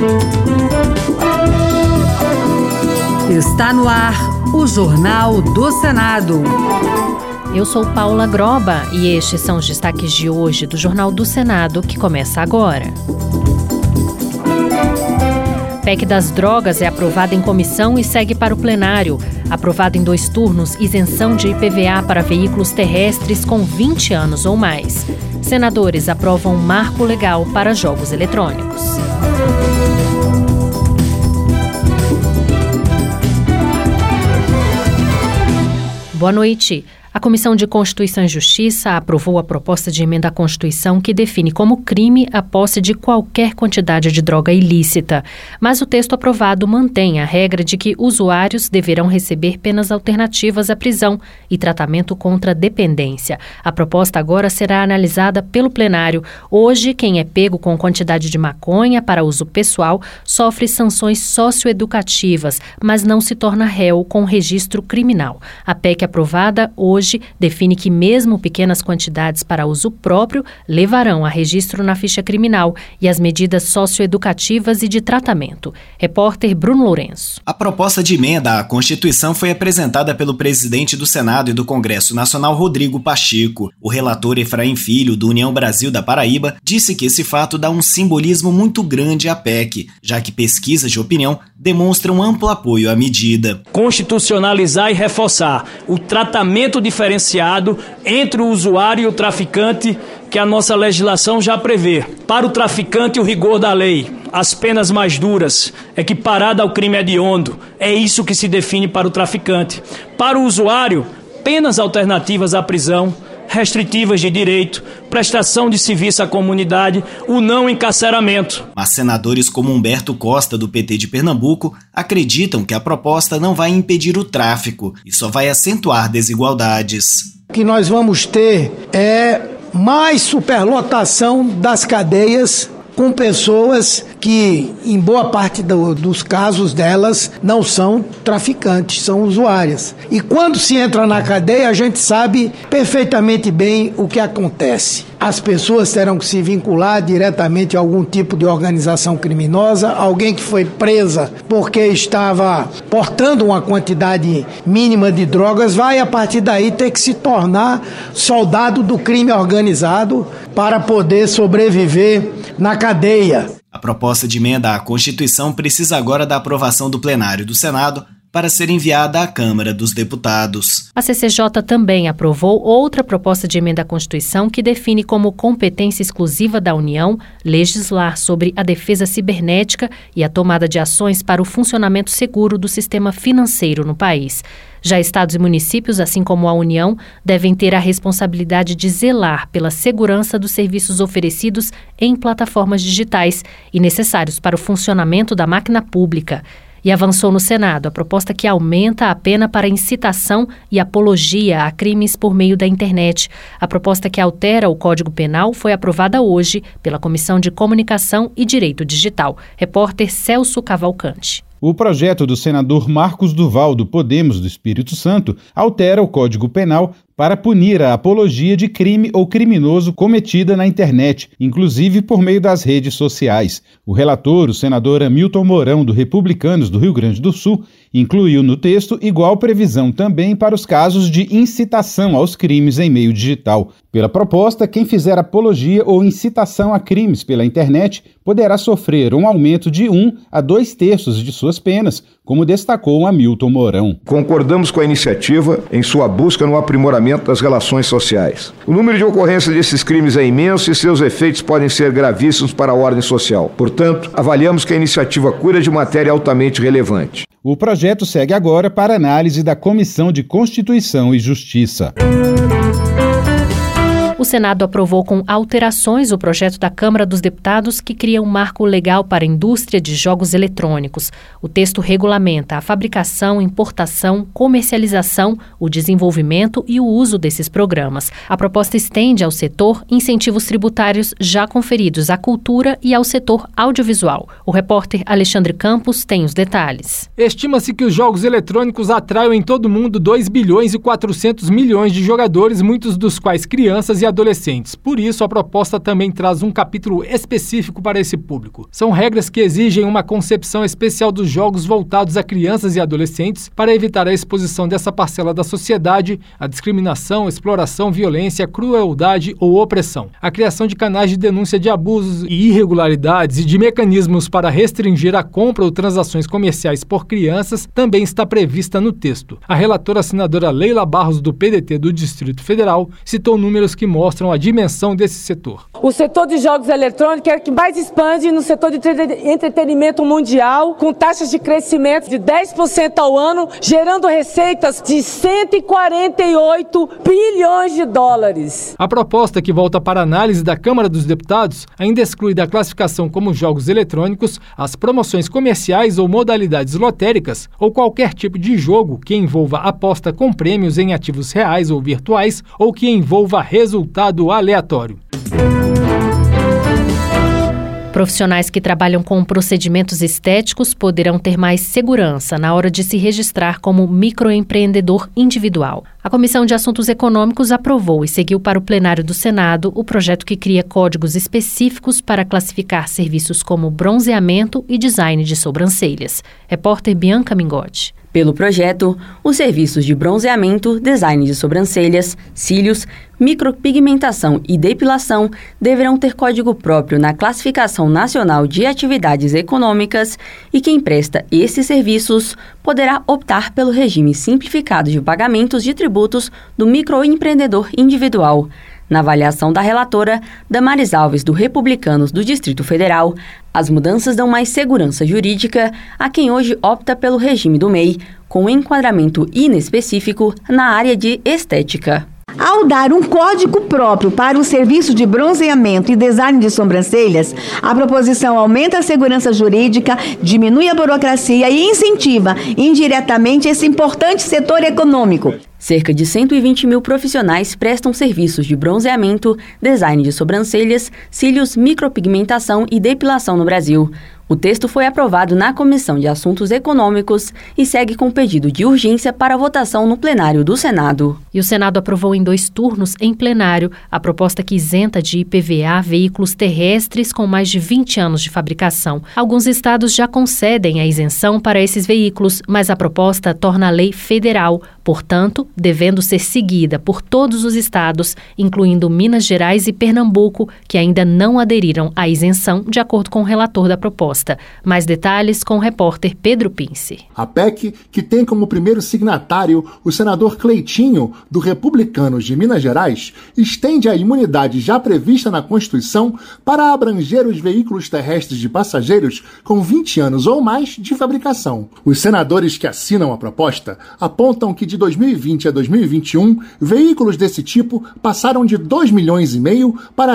Está no ar o Jornal do Senado. Eu sou Paula Groba e estes são os destaques de hoje do Jornal do Senado, que começa agora. PEC das drogas é aprovada em comissão e segue para o plenário. Aprovada em 2 turnos, isenção de IPVA para veículos terrestres com 20 anos ou mais. Senadores aprovam marco legal para jogos eletrônicos. Boa noite. A Comissão de Constituição e Justiça aprovou a proposta de emenda à Constituição que define como crime a posse de qualquer quantidade de droga ilícita. Mas o texto aprovado mantém a regra de que usuários deverão receber penas alternativas à prisão e tratamento contra dependência. A proposta agora será analisada pelo plenário. Hoje, quem é pego com quantidade de maconha para uso pessoal sofre sanções socioeducativas, mas não se torna réu com registro criminal. A PEC aprovada hoje define que mesmo pequenas quantidades para uso próprio levarão a registro na ficha criminal e as medidas socioeducativas e de tratamento. Repórter Bruno Lourenço. A proposta de emenda à Constituição foi apresentada pelo presidente do Senado e do Congresso Nacional, Rodrigo Pacheco. O relator Efraim Filho, do União Brasil da Paraíba, disse que esse fato dá um simbolismo muito grande à PEC, já que pesquisas de opinião demonstram amplo apoio à medida. Constitucionalizar e reforçar o tratamento diferenciado entre o usuário e o traficante que a nossa legislação já prevê. Para o traficante, o rigor da lei, as penas mais duras, equiparada ao crime hediondo. É isso que se define para o traficante. Para o usuário, penas alternativas à prisão, restritivas de direito, prestação de serviço à comunidade, o não encarceramento. Mas senadores como Humberto Costa, do PT de Pernambuco, acreditam que a proposta não vai impedir o tráfico e só vai acentuar desigualdades. O que nós vamos ter é mais superlotação das cadeias com pessoas que, em boa parte dos casos delas, não são traficantes, são usuárias. E quando se entra na cadeia, a gente sabe perfeitamente bem o que acontece. As pessoas terão que se vincular diretamente a algum tipo de organização criminosa, alguém que foi presa porque estava portando uma quantidade mínima de drogas, vai a partir daí ter que se tornar soldado do crime organizado para poder sobreviver na cadeia. A proposta de emenda à Constituição precisa agora da aprovação do plenário do Senado para ser enviada à Câmara dos Deputados. A CCJ também aprovou outra proposta de emenda à Constituição que define como competência exclusiva da União legislar sobre a defesa cibernética e a tomada de ações para o funcionamento seguro do sistema financeiro no país. Já estados e municípios, assim como a União, devem ter a responsabilidade de zelar pela segurança dos serviços oferecidos em plataformas digitais e necessários para o funcionamento da máquina pública. E avançou no Senado a proposta que aumenta a pena para incitação e apologia a crimes por meio da internet. A proposta que altera o Código Penal foi aprovada hoje pela Comissão de Comunicação e Direito Digital. Repórter Celso Cavalcante. O projeto do senador Marcos Duval, do Podemos do Espírito Santo, altera o Código Penal para punir a apologia de crime ou criminoso cometida na internet, inclusive por meio das redes sociais. O relator, o senador Hamilton Mourão, do Republicanos do Rio Grande do Sul, incluiu no texto igual previsão também para os casos de incitação aos crimes em meio digital. Pela proposta, quem fizer apologia ou incitação a crimes pela internet poderá sofrer um aumento de 1 a 2/3 de suas penas, como destacou Hamilton Mourão. Concordamos com a iniciativa em sua busca no aprimoramento das relações sociais. O número de ocorrências desses crimes é imenso e seus efeitos podem ser gravíssimos para a ordem social. Portanto, avaliamos que a iniciativa cuida de matéria altamente relevante. O projeto segue agora para análise da Comissão de Constituição e Justiça. O Senado aprovou com alterações o projeto da Câmara dos Deputados que cria um marco legal para a indústria de jogos eletrônicos. O texto regulamenta a fabricação, importação, comercialização, o desenvolvimento e o uso desses programas. A proposta estende ao setor incentivos tributários já conferidos à cultura e ao setor audiovisual. O repórter Alexandre Campos tem os detalhes. Estima-se que os jogos eletrônicos atraiam em todo o mundo 2 bilhões e 400 milhões de jogadores, muitos dos quais crianças e adolescentes. Por isso, a proposta também traz um capítulo específico para esse público. São regras que exigem uma concepção especial dos jogos voltados a crianças e adolescentes para evitar a exposição dessa parcela da sociedade à discriminação, exploração, violência, crueldade ou opressão. A criação de canais de denúncia de abusos e irregularidades e de mecanismos para restringir a compra ou transações comerciais por crianças também está prevista no texto. A relatora senadora Leila Barros, do PDT do Distrito Federal, citou números que mostram a dimensão desse setor. O setor de jogos eletrônicos é o que mais expande no setor de entretenimento mundial, com taxas de crescimento de 10% ao ano, gerando receitas de 148 bilhões de dólares. A proposta, que volta para análise da Câmara dos Deputados, ainda exclui da classificação como jogos eletrônicos as promoções comerciais ou modalidades lotéricas ou qualquer tipo de jogo que envolva aposta com prêmios em ativos reais ou virtuais ou que envolva resultado aleatório. Profissionais que trabalham com procedimentos estéticos poderão ter mais segurança na hora de se registrar como microempreendedor individual. A Comissão de Assuntos Econômicos aprovou e seguiu para o plenário do Senado o projeto que cria códigos específicos para classificar serviços como bronzeamento e design de sobrancelhas. Repórter Bianca Mingotti. Pelo projeto, os serviços de bronzeamento, design de sobrancelhas, cílios, micropigmentação e depilação deverão ter código próprio na Classificação Nacional de Atividades Econômicas e quem presta esses serviços poderá optar pelo regime simplificado de pagamentos de tributos do microempreendedor individual. Na avaliação da relatora, Damares Alves, do Republicanos do Distrito Federal, as mudanças dão mais segurança jurídica a quem hoje opta pelo regime do MEI, com enquadramento inespecífico na área de estética. Ao dar um código próprio para o serviço de bronzeamento e design de sobrancelhas, a proposição aumenta a segurança jurídica, diminui a burocracia e incentiva indiretamente esse importante setor econômico. Cerca de 120 mil profissionais prestam serviços de bronzeamento, design de sobrancelhas, cílios, micropigmentação e depilação no Brasil. O texto foi aprovado na Comissão de Assuntos Econômicos e segue com pedido de urgência para votação no plenário do Senado. E o Senado aprovou em 2 turnos, em plenário, a proposta que isenta de IPVA veículos terrestres com mais de 20 anos de fabricação. Alguns estados já concedem a isenção para esses veículos, mas a proposta torna a lei federal, portanto, devendo ser seguida por todos os estados, incluindo Minas Gerais e Pernambuco, que ainda não aderiram à isenção, de acordo com o relator da proposta. Mais detalhes com o repórter Pedro Pince. A PEC, que tem como primeiro signatário o senador Cleitinho, do Republicanos de Minas Gerais, estende a imunidade já prevista na Constituição para abranger os veículos terrestres de passageiros com 20 anos ou mais de fabricação. Os senadores que assinam a proposta apontam que de 2020 a 2021, veículos desse tipo passaram de 2,5 milhões para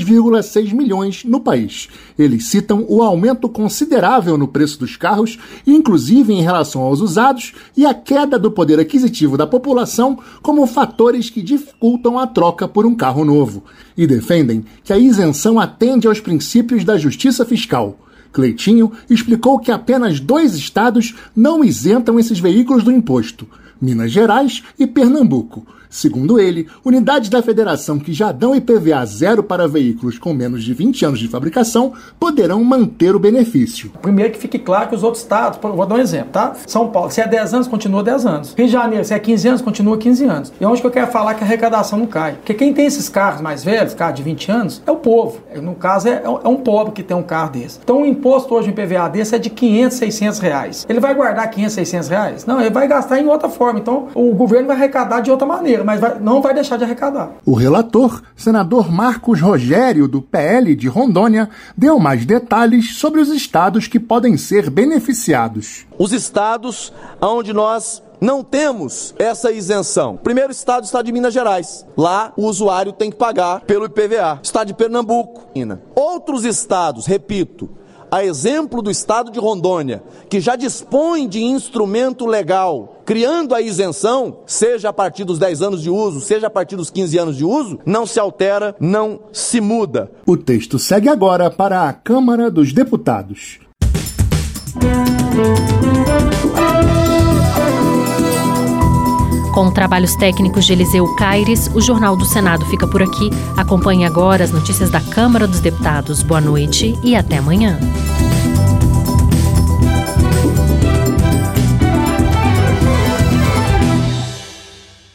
3,6 milhões no país. Eles citam o aumento considerável no preço dos carros, inclusive em relação aos usados, e a queda do poder aquisitivo da população como fatores que dificultam a troca por um carro novo. E defendem que a isenção atende aos princípios da justiça fiscal. Cleitinho explicou que apenas 2 estados não isentam esses veículos do imposto: Minas Gerais e Pernambuco. Segundo ele, unidades da federação que já dão IPVA zero para veículos com menos de 20 anos de fabricação poderão manter o benefício. Primeiro que fique claro que os outros estados, vou dar um exemplo, tá? São Paulo, se é 10 anos, continua 10 anos. Rio de Janeiro, se é 15 anos, continua 15 anos. E onde que eu quero falar que a arrecadação não cai? Porque quem tem esses carros mais velhos, carros de 20 anos, é o povo. No caso, é um pobre que tem um carro desse. Então o imposto hoje, um IPVA desse, é de 500, 600 reais. Ele vai guardar 500, 600 reais? Não, ele vai gastar em outra forma. Então o governo vai arrecadar de outra maneira, mas não vai deixar de arrecadar. O relator, senador Marcos Rogério, do PL de Rondônia, deu mais detalhes sobre os estados que podem ser beneficiados. Os estados onde nós não temos essa isenção. Primeiro estado, o estado de Minas Gerais. Lá o usuário tem que pagar pelo IPVA. Estado de Pernambuco. Outros estados, repito, a exemplo do estado de Rondônia, que já dispõe de instrumento legal, criando a isenção, seja a partir dos 10 anos de uso, seja a partir dos 15 anos de uso, não se altera, não se muda. O texto segue agora para a Câmara dos Deputados. Com trabalhos técnicos de Eliseu Caires, o Jornal do Senado fica por aqui. Acompanhe agora as notícias da Câmara dos Deputados. Boa noite e até amanhã.